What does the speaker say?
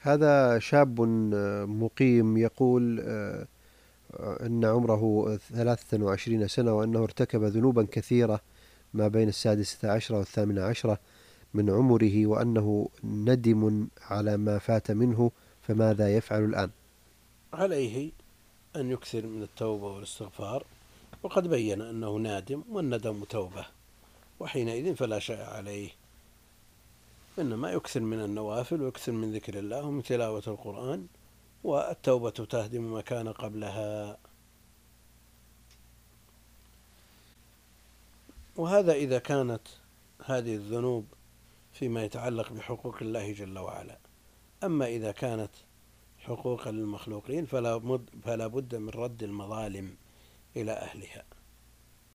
هذا شاب مقيم يقول أن عمره 23 سنة، وأنه ارتكب ذنوبا كثيرة ما بين السادسة عشرة والثامنة عشرة من عمره، وأنه ندم على ما فات منه، فماذا يفعل الآن؟ عليه أن يكثر من التوبة والاستغفار، وقد بين أنه نادم، والندم توبة، وحينئذ فلا شيء عليه، إنما يكثر من النوافل ويكثر من ذكر الله ومن تلاوة القرآن، والتوبة تهدم ما كان قبلها. وهذا إذا كانت هذه الذنوب فيما يتعلق بحقوق الله جل وعلا. أما إذا كانت حقوقا للمخلوقين فلا بد من رد المظالم إلى أهلها.